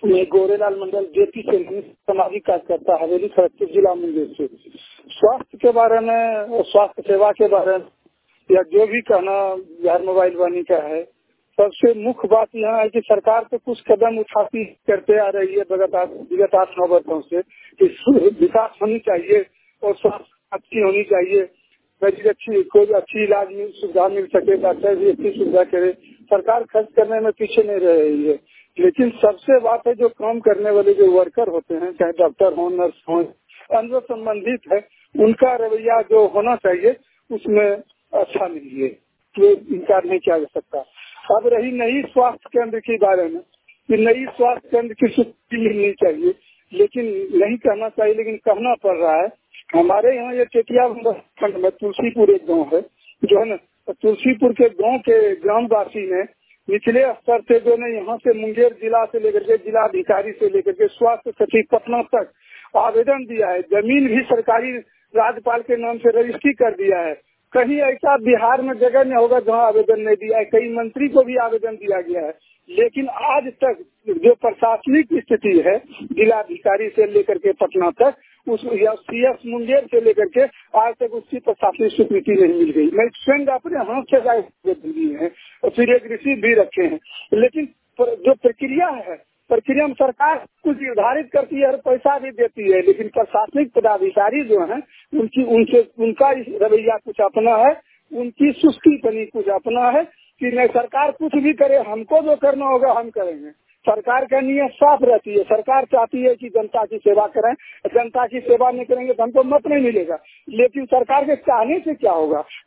मैं गोरेलाल मंडल जेपी से सामाजिक कार्यकर्ता हवेली खड़गपुर जिला मुंगेर से। स्वास्थ्य के बारे में और स्वास्थ्य सेवा के बारे में या जो भी कहना बिहार मोबाइल वाणी का है, सबसे मुख्य बात यह है कि सरकार तो कुछ कदम उठाती करते आ रही है विगत 8-9 वर्षों से कि विकास होनी चाहिए और स्वास्थ्य अच्छी होनी चाहिए, कोई अच्छी इलाज सुविधा मिल सके, डॉक्टर भी अच्छी सुविधा करे। सरकार खर्च करने में पीछे नहीं रह रही है, लेकिन सबसे बात है जो काम करने वाले जो वर्कर होते हैं, चाहे डॉक्टर हो, नर्स हो, अन्य संबंधित है, उनका रवैया जो होना चाहिए उसमें अच्छा नहीं है, ये इनकार नहीं किया जा सकता। अब रही नई स्वास्थ्य केंद्र के बारे में, कि नई स्वास्थ्य केंद्र की स्वीकृति मिलनी चाहिए, लेकिन नहीं कहना चाहिए, लेकिन कहना पड़ रहा है। हमारे यहाँ ये टेटिया खंड में तुलसीपुर एक गाँव है जो है ना, तुलसीपुर के गाँव के ग्रामवासी ने निचले स्तर से जो है यहाँ से मुंगेर जिला से लेकर के जिलाधिकारी से लेकर के स्वास्थ्य सचिव पटना तक आवेदन दिया है। जमीन भी सरकारी राज्यपाल के नाम से रजिस्ट्री कर दिया है। कहीं ऐसा बिहार में जगह नहीं होगा जहाँ आवेदन नहीं दिया है। कई मंत्री को भी आवेदन दिया गया है, लेकिन आज तक जो प्रशासनिक स्थिति है जिलाधिकारी से लेकर के पटना तक, उस CS मुंगेर से लेकर के आज तक उसकी प्रशासनिक स्वीकृति नहीं मिल गई। मैं स्वयं अपने हाथ से आवेदन दिए हैं और फिर एक रिसीव भी रखे हैं, लेकिन जो प्रक्रिया है, प्रक्रिया में सरकार कुछ निर्धारित करती है और पैसा भी देती है, लेकिन प्रशासनिक पदाधिकारी जो है उनका रवैया कुछ अपना है, उनकी सुस्ती बनी कुछ अपना है कि नहीं सरकार कुछ भी करे, हमको जो करना होगा हम करेंगे। सरकार का नियत साफ रहती है, सरकार चाहती है कि जनता की सेवा करें, जनता की सेवा नहीं करेंगे तो हमको मत नहीं मिलेगा। लेकिन सरकार के चाहने से क्या होगा,